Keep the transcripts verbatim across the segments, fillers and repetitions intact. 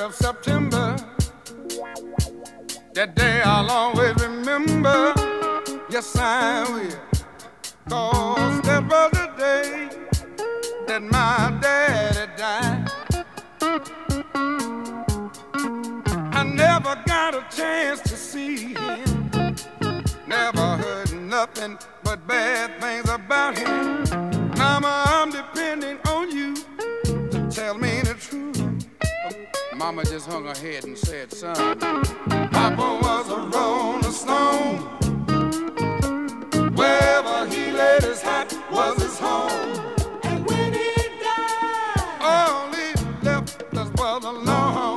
of September. That day I'll always remember. Yes, I will. 'Cause that was the day that my daddy died. I never got a chance to see him. Never heard nothing but bad things about him. Mama, I'm depending on you to tell me the truth. Mama just hung her head and said, son, Papa was a rolling stone. Wherever he laid his hat was his home. And when he died, all he left us was alone.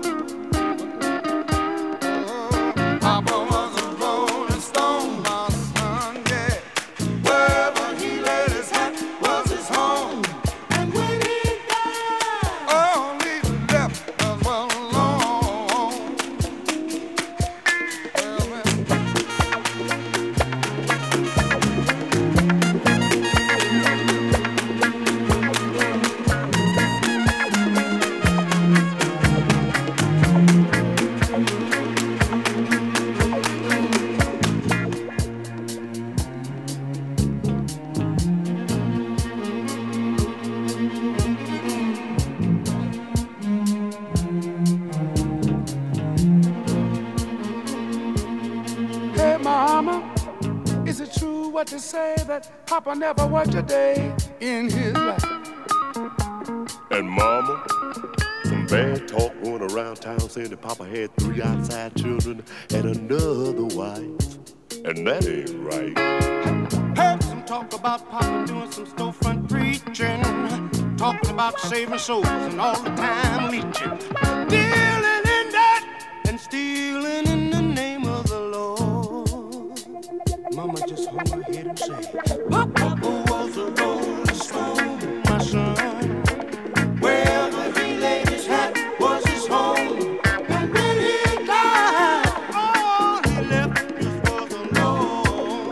What to say that Papa never worked a day in his life. And Mama, some bad talk going around town saying that Papa had three outside children and another wife. And that ain't right. Heard some talk about Papa doing some storefront preaching, talking about saving souls and all the time leeching, dealing in that and stealing in the name of the Lord. Mama just hung her head and said, Papa was a rolling stone, my son. Wherever he laid his hat was his home. And when he died, all he left us was alone.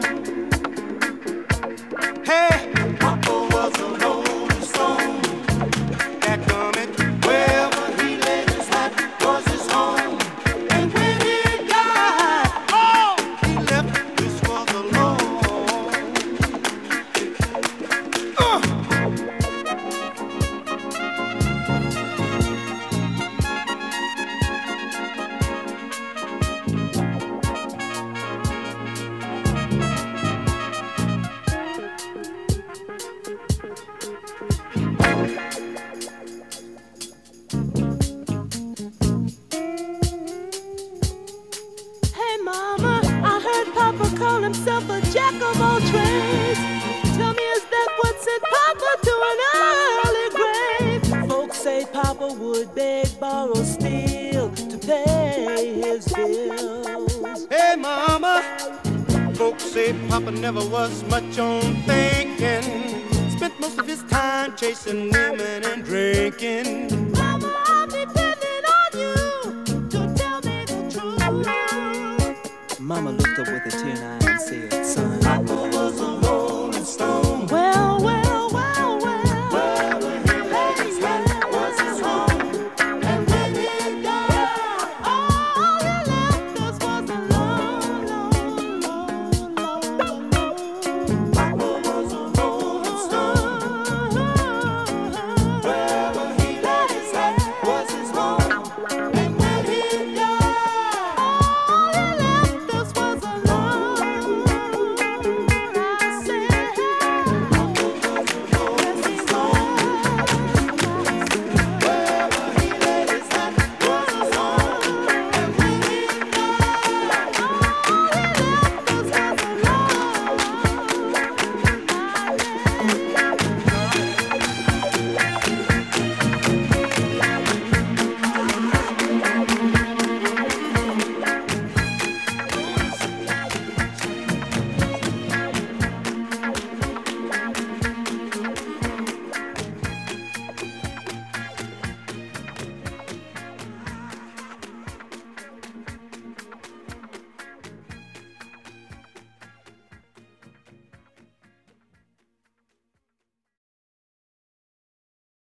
Hey, Papa was a rolling stone. That comment, wherever he laid his hat was his home. And when he died, all he left us was alone. Uh. Hey, Mama, I heard Papa call himself a jack of all trades. Tell me, is that what sent Papa to an early grave? Folks say Papa would beg, borrow, steal to pay his bills. Hey, Mama, folks say Papa never was much on thinking. Spent most of his time chasing women and drinking. Mama, I'm depending on you to tell me the truth. Mama looked up with a tear in her eye